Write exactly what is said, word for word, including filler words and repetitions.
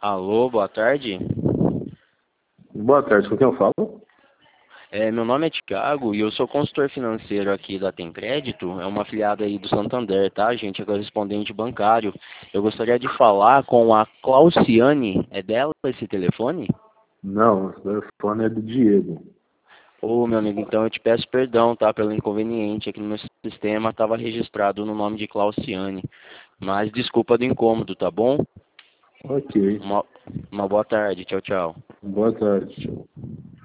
Alô, boa tarde. Boa tarde, com quem eu falo? É, meu nome é Thiago e eu sou consultor financeiro aqui da Tem Crédito, é uma afiliada aí do Santander, tá, gente? É correspondente bancário. Eu gostaria de falar com a Clauciane, é dela esse telefone? Não, o telefone é do Diego. Ô, meu amigo, então eu te peço perdão, tá, pelo inconveniente. Aqui no meu sistema estava registrado no nome de Clauciane, mas desculpa do incômodo, tá bom? Ok. Uma, uma boa tarde, tchau, tchau. Boa tarde. Tchau.